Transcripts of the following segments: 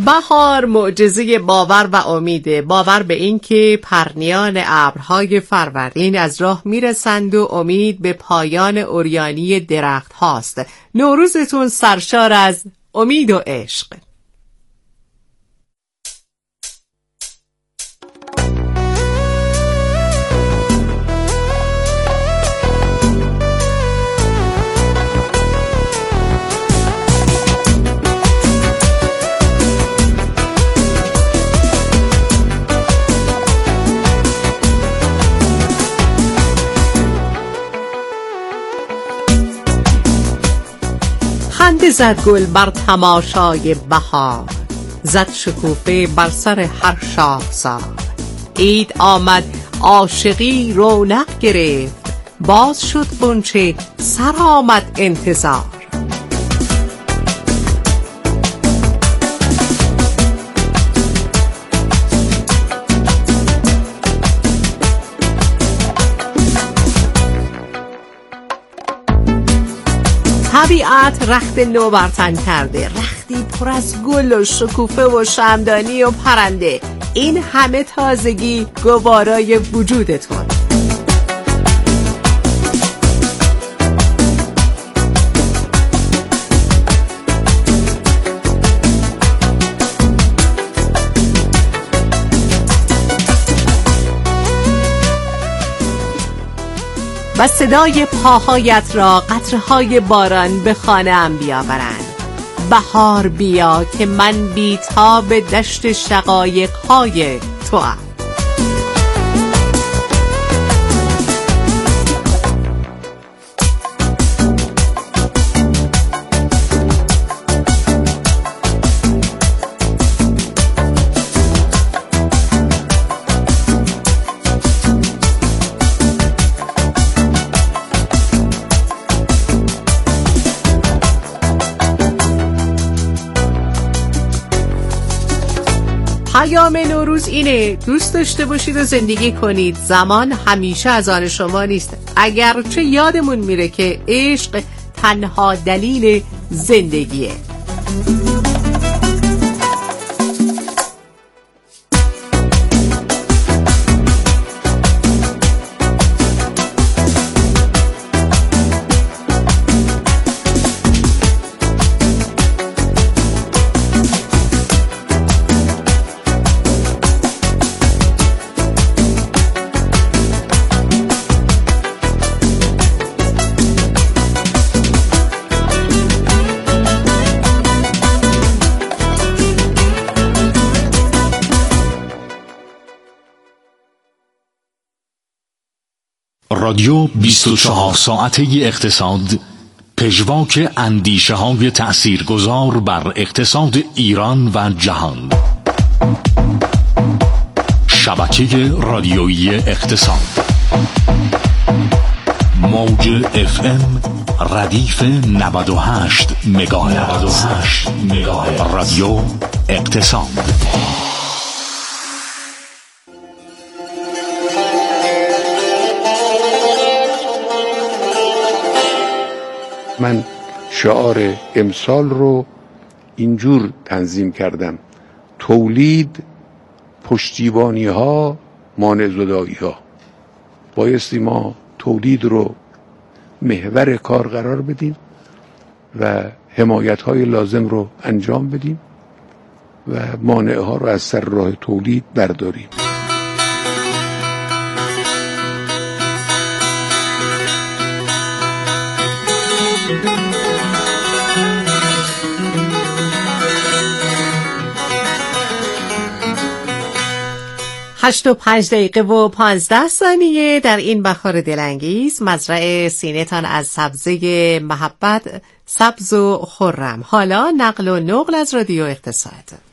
بهار معجزه باور و امیده. باور به این که پرنیان ابرهای فروردین از راه میرسند و امید به پایان عریانی درخت هاست. نوروزتون سرشار از امید و عشق. خنده زد گل بر تماشای بهار، زد شکوفه بر سر هر شاخسار. عید آمد عاشقی رونق گرفت، باز شد غنچه سر آمد انتظار. طبیعت رخت نو بر تن کرده، رختی پر از گل و شکوفه و شمعدانی و پرنده. این همه تازگی گوارای وجودتون. و صدای پاهایت را قطره‌های باران به خانه‌ام بیاورند. بهار بیا که من بی‌تاب دشت شقایق‌های توام. پیام نوروز اینه: دوست داشته باشید و زندگی کنید. زمان همیشه از آن شما نیست، اگرچه یادمون میره که عشق تنها دلیل زندگیه. رادیو 24 ساعته اقتصاد، پژواک اندیشه های تأثیرگذار بر اقتصاد ایران و جهان. شبکه رادیویی اقتصاد، موج FM ردیف 98 مگاهرتز. رادیو اقتصاد. من شعار امسال رو اینجور تنظیم کردم: تولید، پشتیبانی ها، مانع زدایی ها. بایستی ما تولید رو محور کار قرار بدیم و حمایت های لازم رو انجام بدیم و مانع ها رو از سر راه تولید برداریم. هشت و 5 دقیقه و 15 ثانیه در این بهار دلانگیز. مزرعه سینه‌تان از سبزه محبت سبز و خرم. حالا نقل و نقل از رادیو اقتصاد.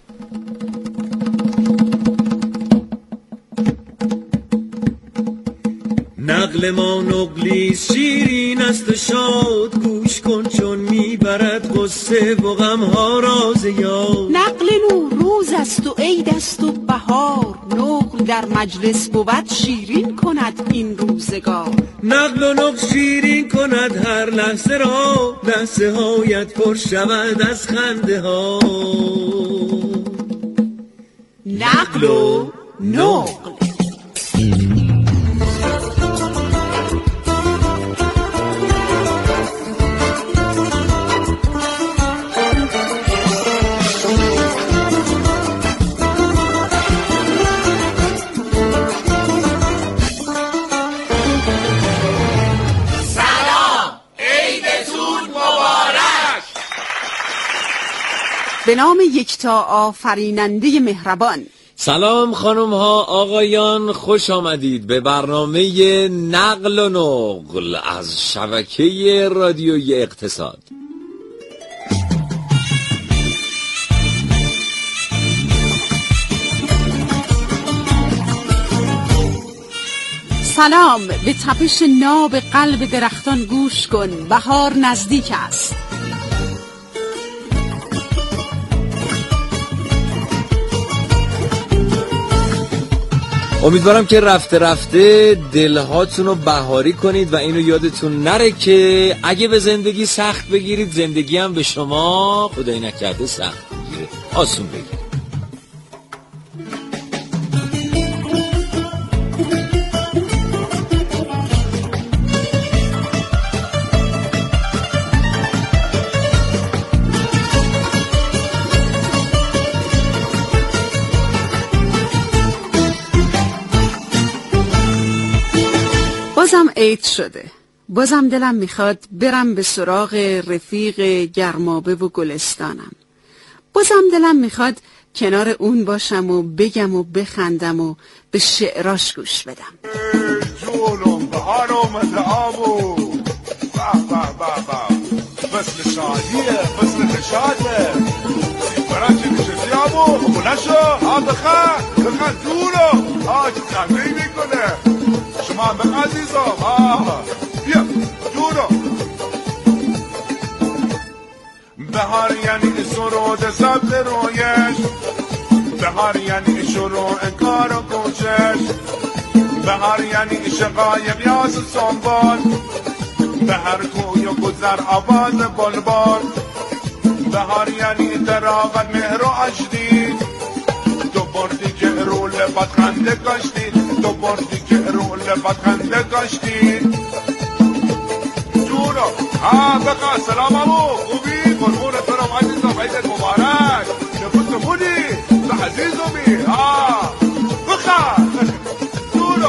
نقل ما نقلی شیرین است و شاد، گوش کن چون میبرد غصه و غمها را ز یاد. نقل نوروز است و عید است و بهار، نقل در مجلس بود شیرین کند این روزگار. نقل و نقل شیرین کند هر لحظه را، لحظه هایت پر شود از خنده ها. نقل و نقل. به نام یکتا آفریننده مهربان. سلام خانم ها آقایان، خوش آمدید به برنامه نقل و نقل از شبکه رادیویی اقتصاد. سلام، به تپش ناب قلب درختان گوش کن، بهار نزدیک است. امیدوارم که رفته رفته دلهاتون رو بهاری کنید و اینو یادتون نره که اگه به زندگی سخت بگیرید، زندگی هم به شما خدای نکرده سخت بگیره، آسون بگیرید. بازم عید شده، بازم دلم میخواد برم به سراغ رفیق گرمابه و گلستانم. بازم دلم میخواد کنار اون باشم و بگم و بخندم و به شعراش گوش بدم. جونم بهار آمده آبو، فصل شادیه، فصل نشاده، برای نشستی آبو بلشو بخند جونم چه تحمیل میکنه شما به عزیزم. بیا جونم. بهار یعنی سرود سبز رویش، بهار یعنی شروع کار و کوشش، بهار یعنی شقایق یاس سنبال، به هر کوی و گذر آواز بلبل، بهار یعنی تراغت مهر و عشقی، تو بردی که رو لبت خنده کشتی، تو بردی که رو لبت خنده کشتی. جونو بقا سلام امو خوبی قربونت برم عزیزم، عیدت مبارک، نفوت بودی به عزیزمی بخا جونو.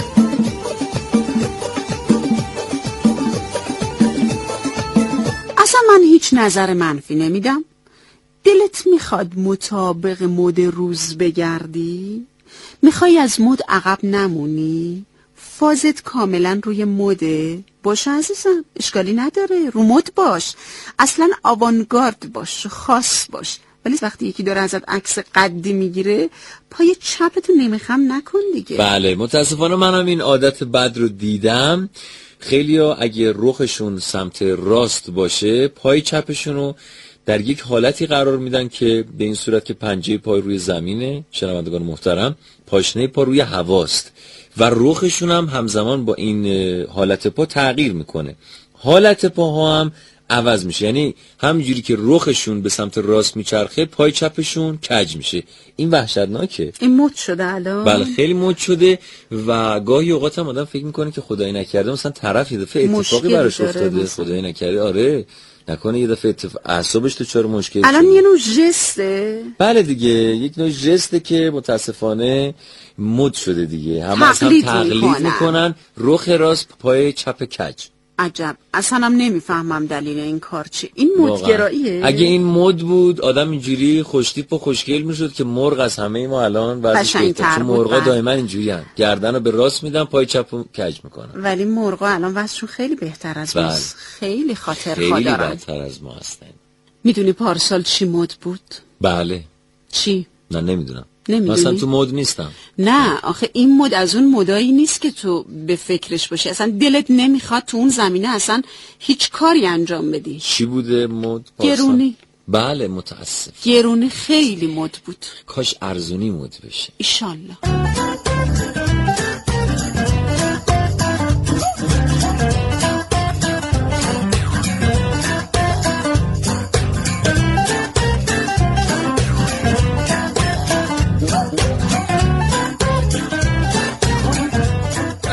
اصلا من هیچ نظر منفی نمیدم. دلت میخواد مطابق مد روز بگردی؟ میخوای از مد عقب نمونی؟ فازت کاملا روی مده؟ باشه عزیزم، اشکالی نداره، رو مد باش، اصلا آوانگارد باش، خاص باش. ولی وقتی یکی داره ازت عکس قدی میگیره، پای چپتو نمیخم نکن دیگه. بله، متاسفانه منم این عادت بد رو دیدم. خیلیا اگه رخشون سمت راست باشه، پای چپشونو در یک حالتی قرار میدن که به این صورت که پنجه پای روی زمینه، شنوندگان محترم، پاشنه پا روی هواست و رخشون هم همزمان با این حالت پا تغییر میکنه. حالت پاها هم عوض میشه، یعنی همینجوری که رخشون به سمت راست میچرخه، پای چپشون کج میشه. این وحشتناکه. این مد شده الان؟ بله خیلی مد شده و گاهی اوقات هم آدم فکر میکنه که خدای نکرده مثلا طرف یه دفعه اتفاقی براش افتاده، خدای نکرده آره نکنه یه دفعه اعصابش تو چرا مشکل الان شده. یه نوع ژسته. بله دیگه، یک نوع ژسته که متاسفانه مد شده دیگه، همه از هم تقلید میکنن، رخ راست پای چپ کج. عجب، اصلا هم نمیفهمم دلیل این کار چیه. این مدگراییه. اگه این مد بود آدم اینجوری خوشتیپ و خوشگل میشد که مرغ از همه ما الان وضعش بهتره، چون مرغا دائما اینجوری هن، گردنو به راست میدن، پای چپو کج میکنن. ولی مرغا الان وضعشون خیلی بهتر از ماست. خیلی خاطر خیلی خوددارن، خیلی بهتر از ما هستن. میدونی پارسال چی مد بود؟ بله. چی؟ نه نمیدونم. نمیدونی؟ مثلا تو مد نیستم. نه آخه این مد از اون مدایی نیست که تو به فکرش باشی، اصلا دلت نمیخواد تو اون زمینه اصلا هیچ کاری انجام بدی. چی بوده مد؟ گرونی. بله متاسف. گرونی خیلی مد بود. کاش ارزونی مد بشه. ایشالله.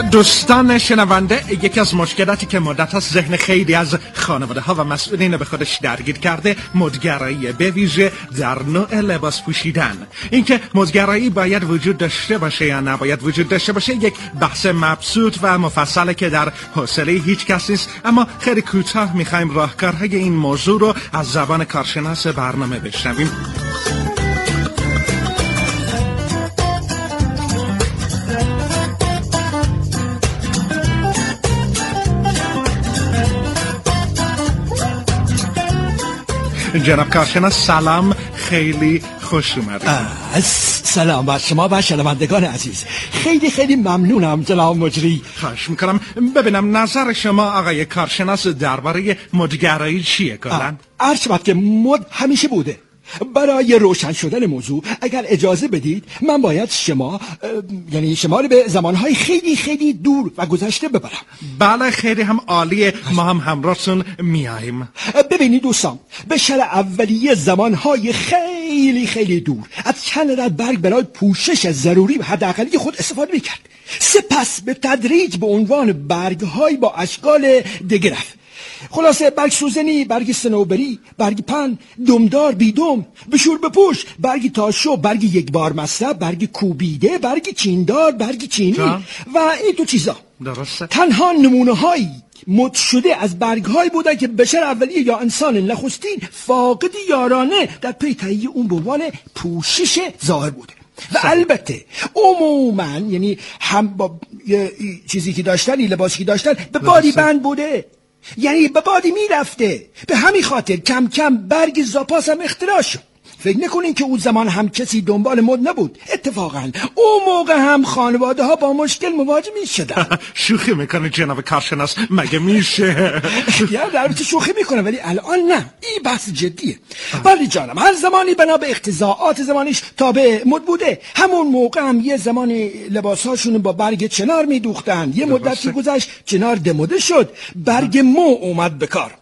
دوستان شنونده، یکی از مشکلاتی که مدت است ذهن خیلی از خانواده ها و مسئولین به خودش درگیر کرده مدگرایی، به ویژه در نوع لباس پوشیدن. اینکه مدگرایی باید وجود داشته باشه یا نباید وجود داشته باشه یک بحث مبسوط و مفصله که در حوصله هیچ کس نیست، اما خیلی کوتاه میخوایم راهکارهای این موضوع رو از زبان کارشناس برنامه بشنویم. جناب کارشناس سلام، خیلی خوش اومدید. سلام بر شما و شنوندگان عزیز. خیلی ممنونم جناب مجری. خواهش میکنم. ببینم نظر شما آقای کارشناس درباره مدگرایی چیه کلا؟ عرض شود که مد همیشه بوده. برای روشن شدن موضوع اگر اجازه بدید من باید شما رو به زمانهای خیلی دور و گذشته ببرم. بله خیلی هم عالیه، ما هم همراهتون میاییم. ببینید دوستان، به شرح اولیه زمانهای خیلی دور از چند رد برگ برای پوشش ضروری و حداقلی خود استفاده میکرد. سپس به تدریج به عنوان برگ‌های با اشکال دیگه رفت. خلاصه برگ سوزنی، برگ صنوبری، برگ پن، دمدار، بیدم، بشور بپوش، برگ تاشو، برگ یک بار مصرف، برگ کوبیده، برگ چیندار، برگ چینی و این تو چیزا. درسته. تنها نمونه هایی مد شده از برگ هایی بودن که بشر اولیه یا انسان نخستین فاقد یارانه در پی تهیه اون به عنوان پوشش ظاهر بوده. و البته عموما یعنی هم با چیزی که داشتن، لباسی که داشتن به بادی بند بوده، یعنی به بادی میرفته. به همین خاطر کم کم برگ زاپاس هم اختراع شد. فکر نکنین که اون زمان هم کسی دنبال مد نبود. اتفاقا اون موقع هم خانواده ها با مشکل مواجه می شدن. شوخی میکنه جناب کارشناس، مگه میشه؟ یا درباره شوخی میکنه، ولی الان نه، این بحث جدیه. ولی جانم هر زمانی بنا به اقتضاعات زمانش تابع مد بوده. همون موقع هم یه زمانی لباساشون با برگ چنار میدوختن. یه مدتی گذشت چنار دموده شد، برگ مو اومد به کار.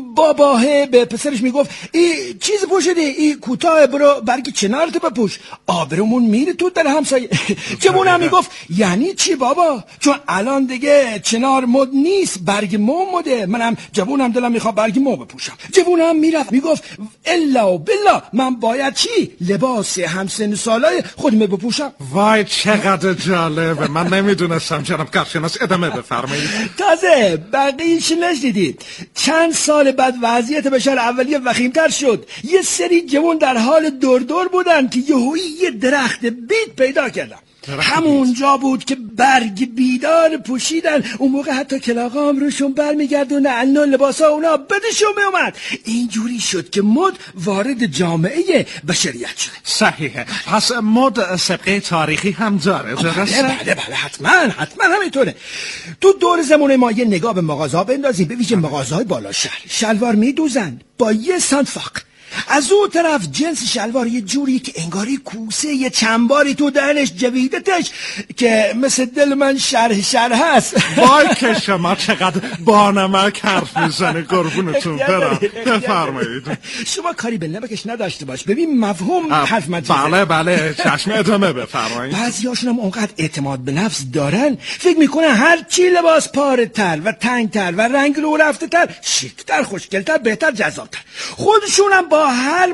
باباه به پسرش میگفت این چیز پوشیدی، این کوتاه، برو برگ چنارت بپوش، آبرومون میره تو در همسایه. جوونم میگفت یعنی چی بابا؟ چون الان دیگه چنار مد نیست، برگ مو مده. منم جوونم دلم میخواد برگ مو بپوشم. جوونم میرفت میگفت الا بالله من باید چی؟ لباس همسن سالای خودم بپوشم. وای چقدر جالبه، من نمیدونستم. جناب کارشناس ادامه بفرمایید. تازه بقیه‌اش نشدیدید. چند سال بعد وضعیت بشر اولیه وخیم‌تر شد. یه سری جوان در حال دور بودن که یهویی یه درخت بید پیدا کردن. همونجا بود که برگ بیدار پوشیدن. اون موقع حتی کلاغا هم روشون برمیگردونن و لباسا اونا بدشون میومد. اینجوری شد که مد وارد جامعه بشریت شد. صحیحه. پس مد سابقه تاریخی هم داره، درسته؟ بله حتما همینطوره. تو دور زمانه ما یه نگاه به مغازه‌ها بندازیم، به ویژه مغازه‌های بالا شهر. شلوار میدوزن با یه سنت فاق. از اون طرف جنس شلوار یه جوری که انگاری کوسه یه چنباری تو دهنش جویدتش که مثل دل من شرح هست. وای که شما چقدر بانمک حرف میزنه، قربونتون برم. بفرمایید. شما کاری به لبکش نداشته باش، ببین مفهوم حرف من چیزه. بله چشم، ادامه بفرمایید. بعضیاشون هم اونقدر اعتماد به نفس دارن فکر میکنن هر چی لباس پاره‌تر و تنگتر و رنگ رو رفته‌تر، شیک‌تر، خوشگل‌تر، بهتر، جذاب‌تر. خودشون هم با هر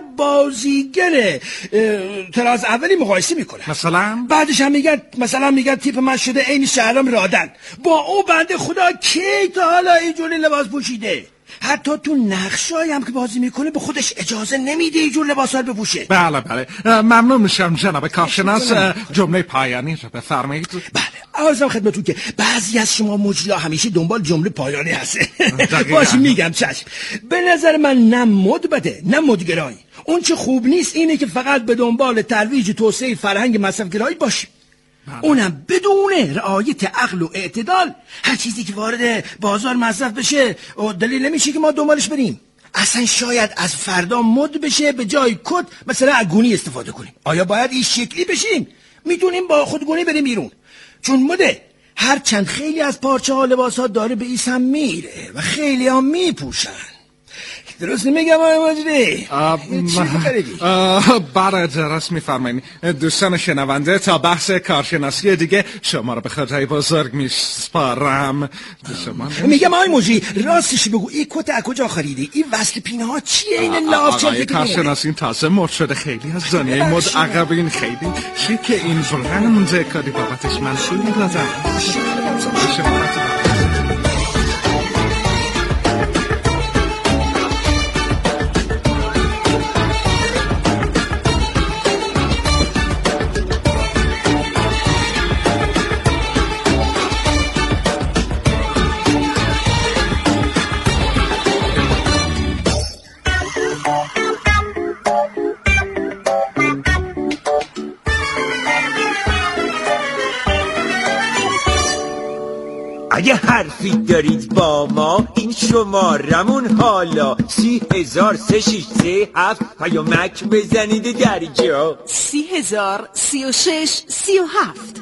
بازیگر تراز اولی مقایسه میکنه. مثلا بعدش هم میگن تیپ من شده عین شهرام رادن. با او بنده خدا کی تا حالا اینجوری لباس پوشیده؟ حتی تو نقشایی هم که بازی میکنه به خودش اجازه نمیده اینجور لباسا رو بپوشه. بله ممنون میشم جناب کارشناس. جمله پایانی رو بفرمایید. بله عرضم خدمتتون که بعضی از شما مجریا همیشه دنبال جمله پایانی هسته. باشه میگم چشم. به نظر من نه مد بده نه مدگرایی. اون چه خوب نیست اینه که فقط به دنبال ترویج توسعه فرهنگ مصرفگرایی باشیم. اونم بدون رعایت عقل و اعتدال. هر چیزی که وارد بازار مصرف بشه و دلیل نمیشه که ما دنبالش بریم. اصلا شاید از فردا مد بشه به جای کت مثلا اگونی استفاده کنیم. آیا باید این شکلی بشیم؟ میتونیم با خودگونی بریم بیرون، چون مده. هرچند خیلی از پارچه ها لباس ها داره به این سم میره و خیلی ها میپوشن. درست نمیگم آقای مجری؟ چی بخریدی؟ برای درست میفرمایید دوستان شنونده، تا بحث کارشناسی دیگه شما رو به خدای بزرگ میسپارم. میگم آقای مجری راستش بگو این کت از کجا خریدی؟ این وصل پینه ها چیه؟ این لاف چه آقای کارشناسی تازه مد شده، خیلی از دنیای مد عقبین، خیلی شیکه این برند کاری بابتش من پول میدادم. اگه حرفی دارید با ما این شمارمون حالا 30,363 پیامک بزنید درجا 30,036 37.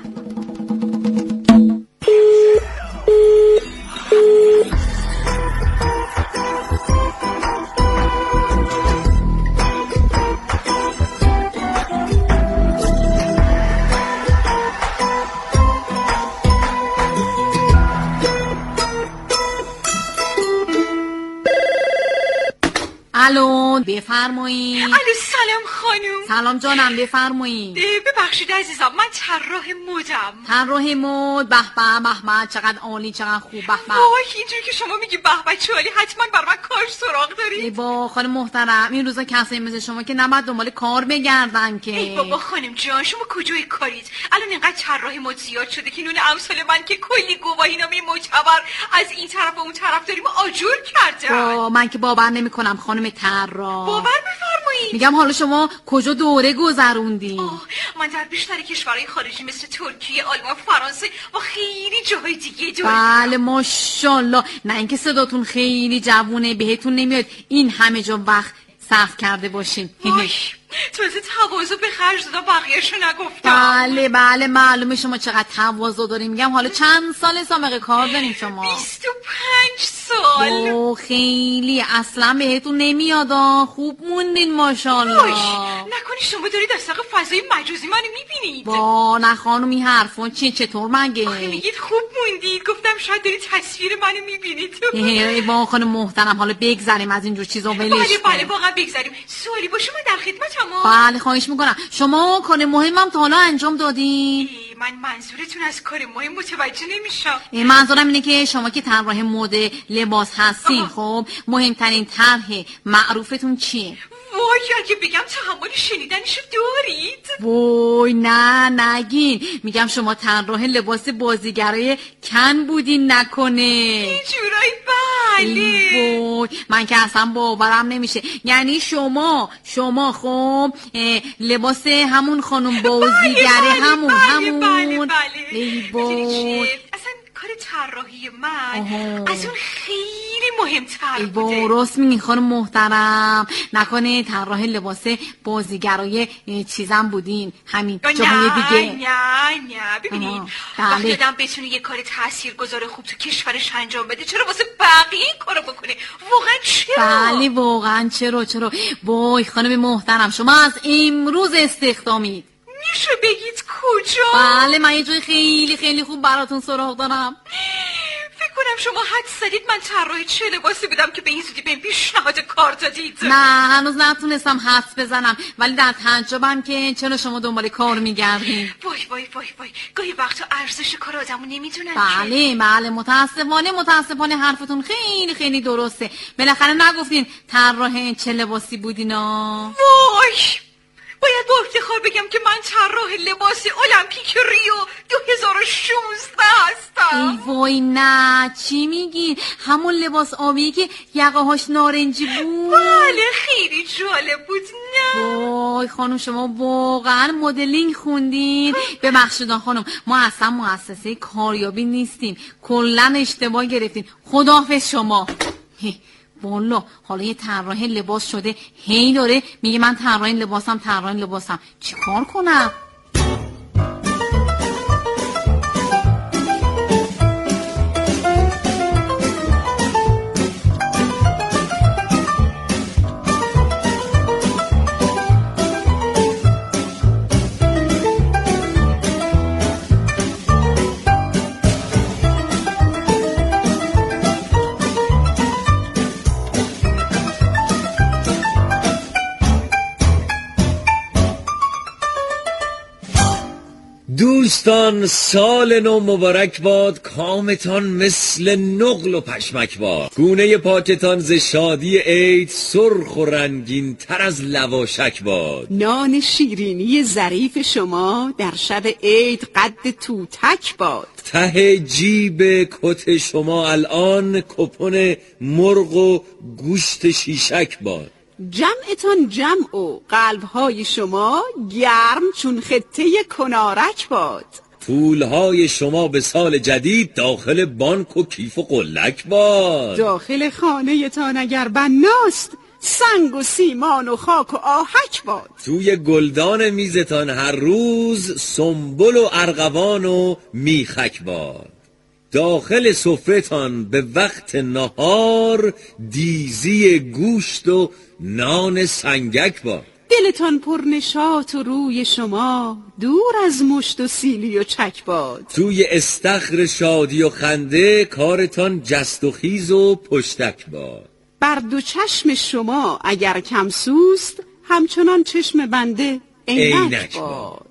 الو بفرمایید. الو سلام خانم. سلام جانم بفرمایید. ببخشید عزیزم من طراح مدم. طراح مد؟ به به به، چقدر عالی، چقدر خوب. به به. وای اینجوری که شما میگی به به چه عالی، حتما بر من کار سراغ دارید. ای با خانم محترم، این روزا کسایی مثل شما که نباید دنبال کار بگردن که. ای بابا خانم جان شما کجای کارید؟ الان اینقدر طراح مد زیاد شده که نون امثال من که کلی گواهینامه معتبر از این طرف و اون طرف داریم آجور کردن. من که باور نمی‌کنم خانم طراح. باور بفرمایید. میگم حالا شما کجا دوره گذروندی؟ من در بیشتر کشورهای خارجی مثل ترکیه، آلمان، فرانسه و خیلی جاهای دیگه دوره. بله ماشاءالله. نه اینکه صداتون خیلی جوونه، بهتون نمیاد این همه جا وقت صرف کرده باشین. تازه تواضع به خرج دادم بقیه‌شو نگفتم. بله بله معلومه شما چقدر تواضع داریم. میگم حالا چند سال سابقه کار داریم شما؟ 25 سال. خیلی اصلا بهتون نمیاد. خوب موندین ماشاءالله. نکنی شما دارید از طریق فضای مجازی منو میبینید؟ نه خانم این حرفون چطور مگه؟ آخه میگید خوب موندید، گفتم شاید دارید تصویر منو میبینید. ای با خانم محترم حالا بگذریم از اینجور چیزا ولش. بله واقعا بگذریم. سوالی باشه من در خدمتم. بله خواهش میکنم. شما کار مهمم تا حالا انجام دادین؟ من منظورتون از کار مهم متوجه نمیشم. منظورم اینه که شما که طراح مد لباس هستین، خب مهمترین طرح معروفتون چیه؟ وای اگه بگم تحمل شنیدنشو دارید؟ وای نه نگین. میگم شما طراح لباس بازیگرای کن بودین نکنه؟ اینجورایی بله. وای من که اصلا باورم نمیشه. یعنی شما خب لباس همون خانم بازیگره همون ای وای اصلا کار طراحی من از اون خیلی مهمتر بوده. راست میگین خانم محترم. نکنه طراح لباس بازیگرای چیزم بودین همین جاهای دیگه؟ نه ببینید وقتی آدم بتونه یه کار تاثیرگذار خوب تو کشورش انجام بده چرا واسه بقیه کارو بکنه؟ واقعا چرا؟ بله واقعا چرا. وای خانم محترم شما از امروز استخدامید. میشه بگید کجا؟ بله من یه جای خیلی خیلی خوب براتون سراغ دارم. فکر کنم شما حد زدید من طراح چه لباسی بودم که به این زودی به پیشنهاد کار دادید. نه هنوز نتونستم حدس بزنم، ولی در تعجبم که چرا شما دنبال کار میگردین. وای گاهی وقتا ارزش کار آدمو نمیدونن. بله متاسفانه حرفتون خیلی خیلی درسته. بالاخره نگفتین طراح چه لباسی بودینا؟ وای باید با افتخار بگم که من طراح لباس المپیک ریو 2016 هستم. ای وای نه چی میگی؟ همون لباس آبی که یقه‌هاش نارنجی بود؟ بله خیلی جالب بود. نه وای خانم شما واقعا مدلینگ خوندین؟ ببخشید خانم ما اصلا مؤسسه کاریابی نیستیم، کلا اشتباه گرفتین. خداحافظ شما. والا حالا یه طراح لباس شده هی داره میگه من طراح لباسم. چیکار کنم؟ دوستان سال نو مبارک باد، کامتان مثل نقل و پشمک باد، گونه پاکتان ز شادی عید سرخ و رنگین تر از لواشک باد، نان شیرینی ظریف شما در شب عید قد توتک باد، ته جیب کت شما الان کپون مرغ و گوشت شیشک باد، جمعتان جمع و قلبهای شما گرم چون خطه کنارک باد، پولهای شما به سال جدید داخل بانک و کیف و قلک باد، داخل خانه تان اگر بناست سنگ و سیمان و خاک و آهک باد، توی گلدان میزتان هر روز سنبل و ارغوان و میخک باد، داخل سفره‌تان به وقت نهار دیزی گوشت و نان سنگک باد، دلتان پر نشاط و روی شما دور از مشت و سیلی و چک باد، توی استخر شادی و خنده کارتان جست و خیز و پشتک باد، بر دو چشم شما اگر کم سوست همچنان چشم بنده عینک باد.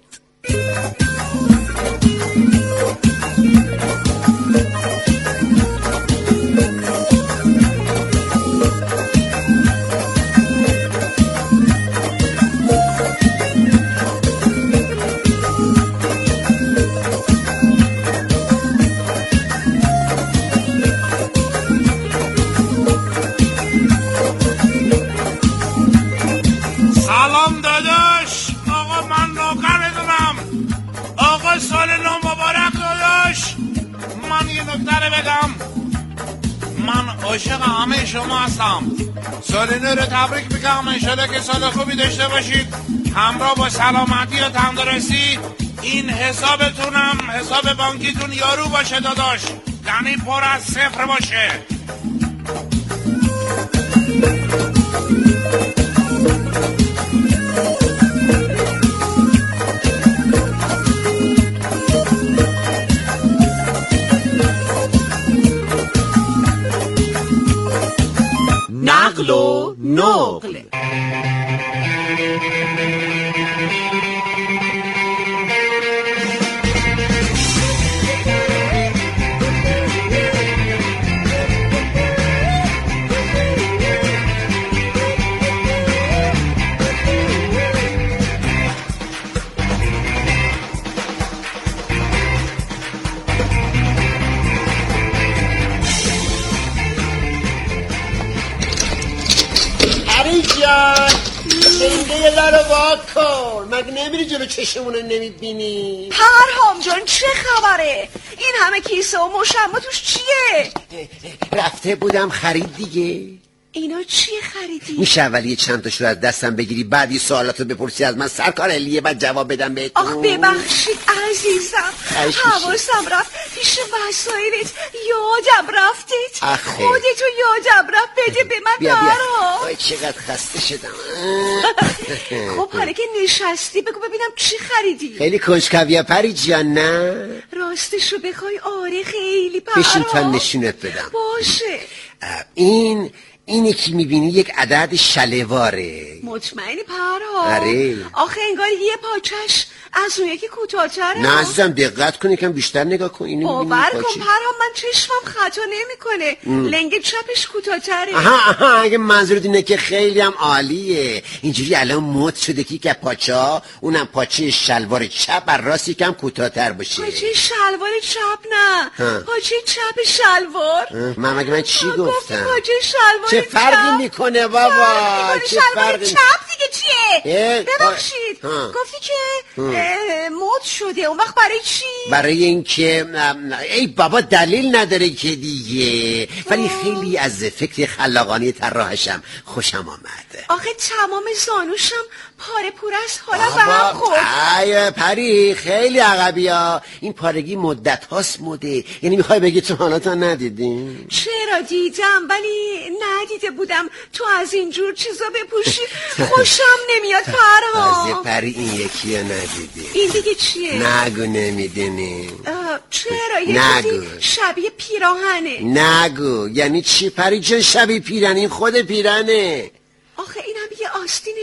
سلام داداش، آقا من نوکرتونم. آقا سال نو مبارک داداش. من یه نکته رو بگم، من عاشق همه شما هستم. سال نو رو تبریک میگم، انشالله که سال خوبی داشته باشید، همراه با سلامتی و تندرستی. این حسابتونم حساب بانکیتون یارو باشه داداش، یعنی پر از صفر باشه. نقل و نقل. لنگه دارو واکن، مگه نمیری جلو چشمونو نمیبینی؟ پرهام جان چه خبره؟ این همه کیسه و مشمع توش چیه؟ رفته بودم خرید دیگه. اینا چیه خریدی؟ میشه اولی یه چند تاشو از دستم بگیری، بعد یه سوالاتو بپرسی از من، سرکار علیه، بعد جواب بدم بهتون. آخ ببخشید عزیزم، حواسم رفت پیش وسایلت، یادم رفتید. خودتو یادم رفت، بده به من برام. بیا چقدر خسته شدم. خب حالا که نشستی بگو ببینم چی خریدی؟ خیلی کنجکاویه پری جان، نه؟ راستشو بخوای آره خیلی پرام. بشین تا نشونت بدم. باشه. اینی که میبینی یک عدد شلواره. مطمئنی پرهام؟ آره. آخه انگار یه پاچش از اون یکی کوتاه‌تره. نه عزیزم دقت کن، یکم بیشتر نگاه کن. اینو باور کن پرهام، من چشمم خطا نمیکنه. لنگ چپش کوتاه‌تره. آها اگه منظورت اینه که خیلی هم عالیه. اینجوری الان مد شده که پاچا، اونم پاچه شلوار چپ بر راست یکم کوتاه‌تر باشه. پاچه شلوار چپ نه، پاچه چپ شلوار. من چی گفتم؟ پاچه شلوار چه فرقی میکنه بابا؟ چه فرقی؟ چپ دیگه چیه؟ ببخشید گفتی که مد شده، اون وقت برای چی؟ برای اینکه ای بابا دلیل نداره که دیگه، ولی خیلی از فکر خلاقانه طراحشم خوشم آمد. آخه تمام زانوشم پاره پوره است، حالا به هم خورد. ای پری خیلی عقبی ها، این پارگی مدت هاست مده. یعنی میخوای بگی تو حالا تا ندیدی؟ چرا دیدم ولی ندیده بودم تو از اینجور چیزا بپوشی. خوشم نمیاد پرهام. از پری این یکی رو ندیدی. این دیگه چیه؟ نگو نمیدونی. چرا؟ یه چیزی شبیه پیراهنه. نگو یعنی چی پری جان؟ شبیه پیرهن؟ این خود پیرهنه. آخه اینم یه آستینش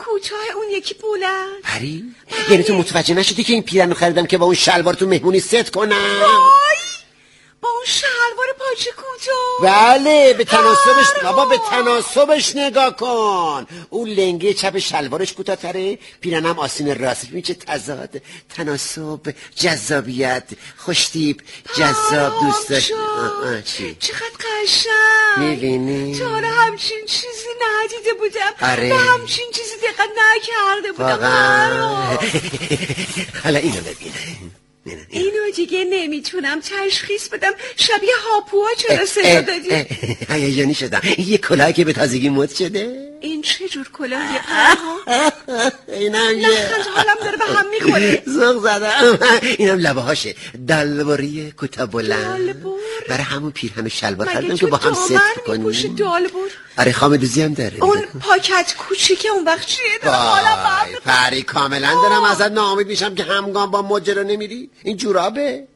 کوتاه اون یکی بلند. پری؟ یعنی تو متوجه نشدی که این پیرنو خریدم که با اون شلوار تو مهمونی ست کنم؟ وای با اون شلوار پاچه کوتاه. بله به تناسبش بابا، به تناسبش نگاه کن. اون لنگه چپ شلوارش کوتاه‌تره، پیرنم آستین راستش. ببین چه تضاد، تناسب، جذابیت، خوشتیپ، جذاب، دوست داشت. چقدر قشنگ. میبینی؟ تا حالا همچین چیزی ندیده بودم. آره. به همچین چیزی دقت نکرده بودم. واقعا. حالا اینو ببینه. اینو دیگه نمیتونم تشخیص بدم. شبیه هاپوها چرا صدا دادی؟ هیجانی شدم. این یه کلاهی که به تازگی مد شده. این چه جور کلاهیه پرها؟ اینم یه نخند، حالم داره به هم میخوره. زغ زدم. اینم لبه هاشه، دلبری کوتاه بلند. برای همون پیرهن و شلوار خریدم که با هم ست کنیم. دالبور؟ آره خامه‌دوزی هم داره. اون پاکت کوچیکه اون وقت چیه؟ وای پری کاملا دارم ازت ناامید میشم که همگام با ماجرا نمیری. این جورابه.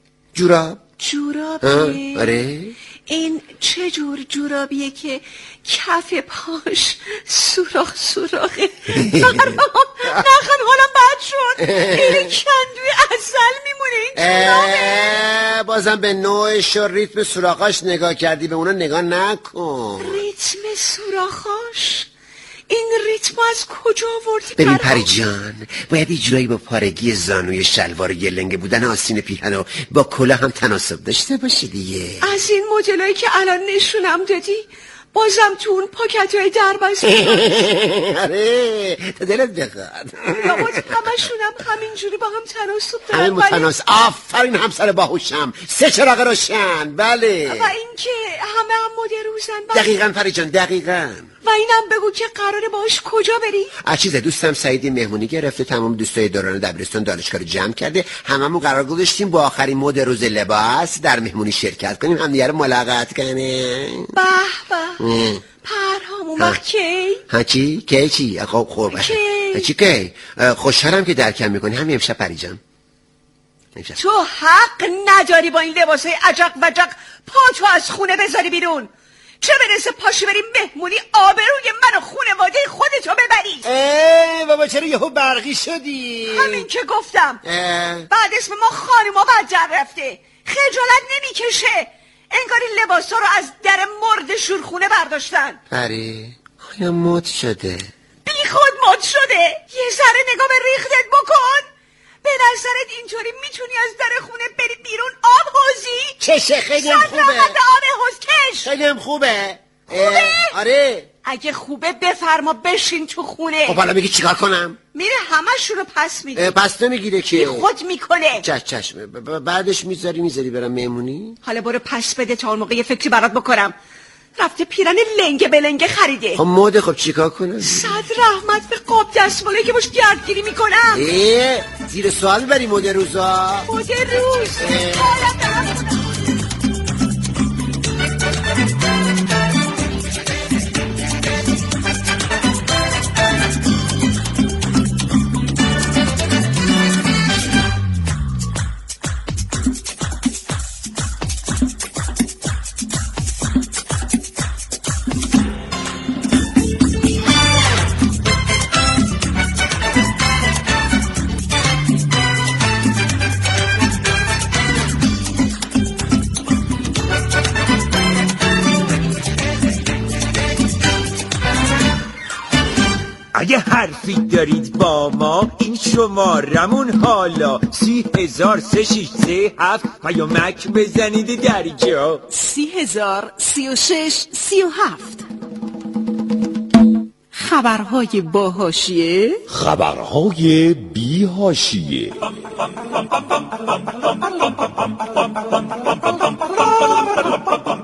جورابه؟ آره. این چه جور جورابیه که کف پاش سوراخه؟ نخن حالم بد شد. این کندوی عسل میمونه این جورابه. بازم به نوعش و ریتم سوراخاش نگاه کردی، به اونا نگاه نکن. ریتم سوراخاش؟ این ریتم از کجا آوردی؟ ببین پری جان، باید اجرایی با پارگی زانوی شلوار یه لنگه بودن آستین پیرهن و با کلاه هم تناسب داشته باشه دیگه. از این مدلایی که الان نشونم دادی بازم تو اون پاکت‌های دربست. آره تا دلت بخواد. لابد همشونم همینجوری با هم تناسب دارن. همین متناسب. آفرین همسر باهوشم. 3 چراغ روشن. بله. و این که همه هم مد روزن. دقیقاً پری جان، دقیقاً. و اینم بگو که قراره باش کجا بری؟ چیزه، دوستم سعیدی مهمونی گرفته، تمام دوستای دوران دبیرستان دانشگاه رو جمع کرده، هممون قرار گذاشتیم با آخرین مد روز لباس در مهمونی شرکت کنیم، همدیگه رو ملاقات کنیم. به به. پرهام اون وقت کی؟ کی چی؟ خب چی کی؟ خوشحالم که درکم میکنی. همین امشب پری جان. تو حق نداری با این لباسای عجق وجق پاتو از خونه بذاری بیرون. چه برسه پاشی بریم مهمونی آبروی من و خونواده خودتو ببری. بابا چرا یهو برقی شدی؟ همین که گفتم. بعد اسم ما خانوما بعد در رفته. خجالت نمیکشه؟ انگار این لباسا رو از در مرد شورخونه برداشتن. آره آیا مد شده؟ بی خود مد شده. یه ذره نگاه به ریختت بکن. به نظرت اینطوری میتونی از در خونه بری بیرون آب حوزی؟ چشه خیلی هم خوبه. آب حوز کش. خیلی هم خوبه. آره اگه خوبه بفرما بشین تو خونه. خب حالا میگی چیکار کنم؟ میره همش رو پس میده. پس نمیگیره که خود میکنه. چشم. بعدش میذاری برم مهمونی. حالا برو پس بده تا اون موقع یه فکری برات بکنم. رفته پیرن لنگه به لنگه خریده. خب مده، خب چیکار کنم؟ صد رحمت به قاب دستماله که باش گردگیری میکنم. زیر سوال بری مد روزا. مد روز اگه حرفی دارید با ما این شمارمون حالا 30,363 پیامک بزنید در جا. 30,036 37. خبرهای با حاشیه، خبرهای بی حاشیه.